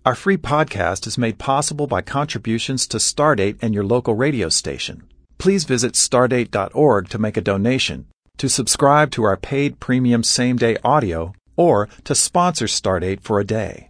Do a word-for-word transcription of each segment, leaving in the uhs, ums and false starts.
Our free podcast is made possible by contributions to Stardate and your local radio station. Please visit stardate dot org to make a donation, to subscribe to our paid premium same-day audio, or to sponsor Stardate for a day.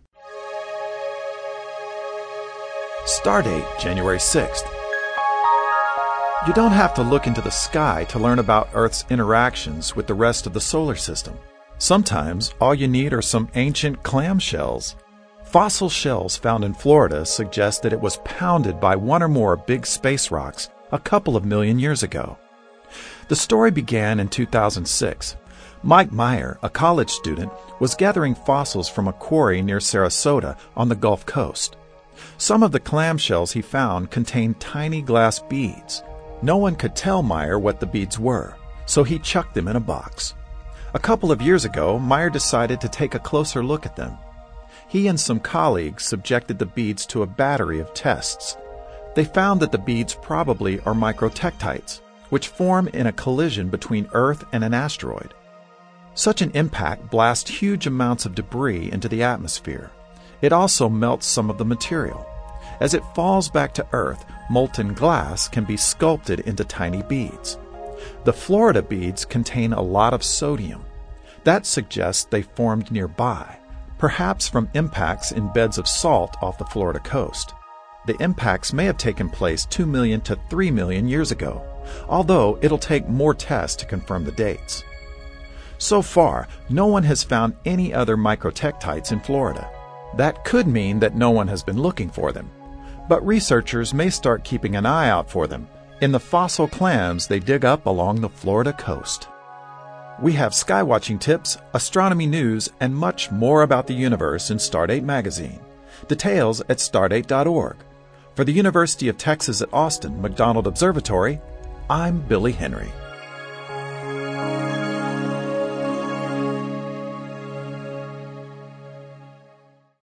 Stardate, January sixth. You don't have to look into the sky to learn about Earth's interactions with the rest of the solar system. Sometimes all you need are some ancient clam shells. Fossil shells found in Florida suggest that it was pounded by one or more big space rocks a couple of million years ago. The story began in two thousand six. Mike Meyer, a college student, was gathering fossils from a quarry near Sarasota on the Gulf Coast. Some of the clamshells he found contained tiny glass beads. No one could tell Meyer what the beads were, so he chucked them in a box. A couple of years ago, Meyer decided to take a closer look at them. He and some colleagues subjected the beads to a battery of tests. They found that the beads probably are microtektites, which form in a collision between Earth and an asteroid. Such an impact blasts huge amounts of debris into the atmosphere. It also melts some of the material. As it falls back to Earth, molten glass can be sculpted into tiny beads. The Florida beads contain a lot of sodium. That suggests they formed nearby, perhaps from impacts in beds of salt off the Florida coast. The impacts may have taken place two million to three million years ago, although it'll take more tests to confirm the dates. So far, no one has found any other microtektites in Florida. That could mean that no one has been looking for them, but researchers may start keeping an eye out for them in the fossil clams they dig up along the Florida coast. We have skywatching tips, astronomy news, and much more about the universe in Stardate magazine. Details at stardate dot org. For the University of Texas at Austin McDonald Observatory, I'm Billy Henry.